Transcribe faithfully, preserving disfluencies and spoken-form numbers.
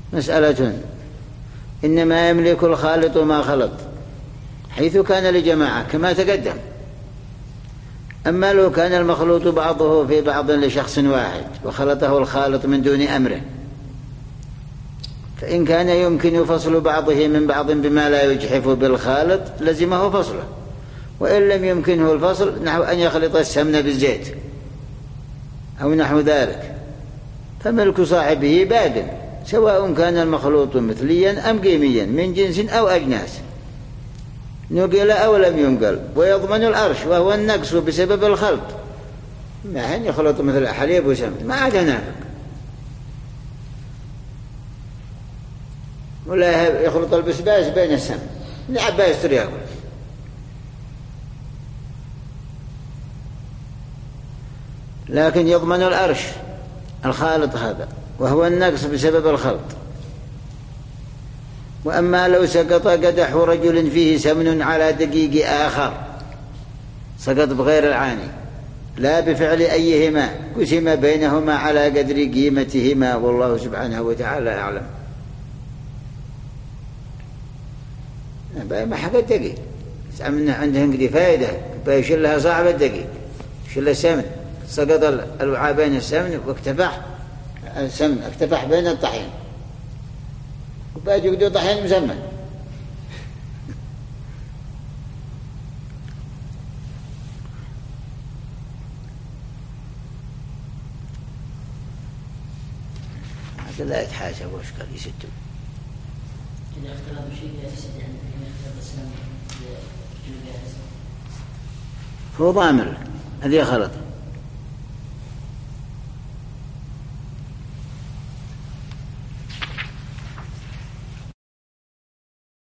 مسألة. إنما يملك الخالط ما خلط حيث كان لجماعة كما تقدم. أما لو كان المخلوط بعضه في بعض لشخص واحد وخلطه الخالط من دون أمره، فإن كان يمكن فصل بعضه من بعض بما لا يجحف بالخالط لزمه فصله، وإن لم يمكنه الفصل نحو أن يخلط السمن بالزيت أو نحو ذلك، فملك صاحبه باق، سواء كان المخلوط مثليا أم قيميا من جنس أو أجناس، نقل أو لم ينقل. ويضمن الأرش وهو النقص بسبب الخلط، ما هن يخلط مثل حليب وسمن ما عاد نافق، ولا يخلط البسباس بين السمن لعبا يستر يأكل. لكن يضمن الأرش الخالط هذا وهو النقص بسبب الخلط. وأما لو سقط قدح رجل فيه سمن على دقيق آخر، سقط بغير العاني لا بفعل أيهما، قسم بينهما على قدر قيمتهما، والله سبحانه وتعالى أعلم. ما حق الدقيق عندنا عندهم فائدة، بيشلها صاحب الدقيق شل السمن، سقط الوعاء بين السمن واكتفح السمن، اكتفح بين الطحين وباقي يقدر طحين مسمن. هذا لا يتحاسب واشكال يستو. إذا اختلط بشيء لا يفسد يعني اختلط السمن هو ضامن الذي خلط